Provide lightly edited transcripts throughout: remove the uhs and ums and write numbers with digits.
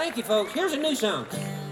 Thank you, folks. Here's a new song.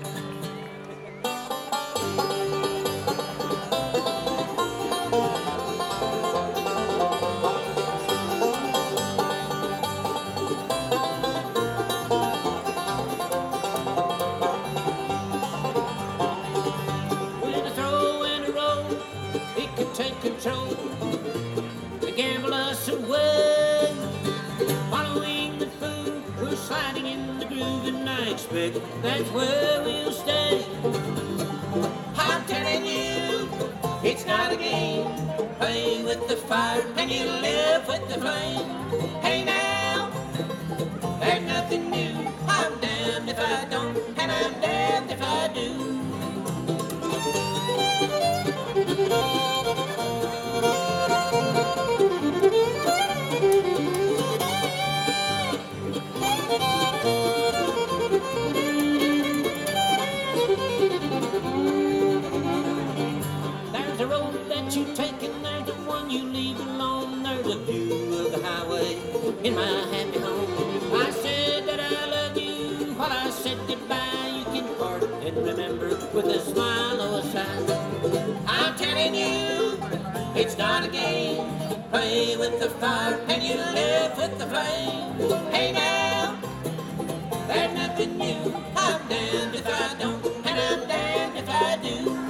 With a throw and a roll, it can take control to gamble us away. Following the food, we're sliding in the groove, and I expect that's where we'll stay. I'm telling you, it's not a game. Play with the fire and you live with the flame. Hey now, there's nothing new. I'm damned if I don't, and I'm damned if I do. There's a road that you take and there's the one you leave alone. There's a view of the highway in my happy home. I said that I love you while I said goodbye. You can part and remember with a smile or a sigh. I'm telling you, it's not a game. Play with the fire and you live with the flame. Hey now, there's nothing new. I'm damned if I don't, and I'm damned if I do.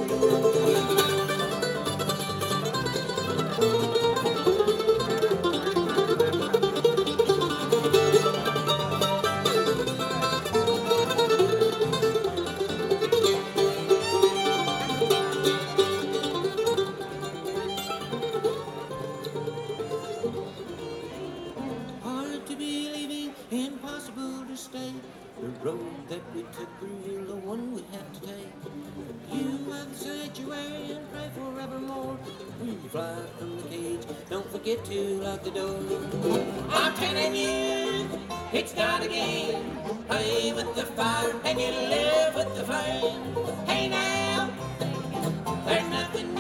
Hard to be leaving, impossible to stay. The road that we took, the real, the one we have to take. You are the sanctuary and pray forevermore. When you fly from the cage, don't forget to lock the door. I'm telling you, it's not a game. Play with the fire and you live with the flame. Hey now, there's nothing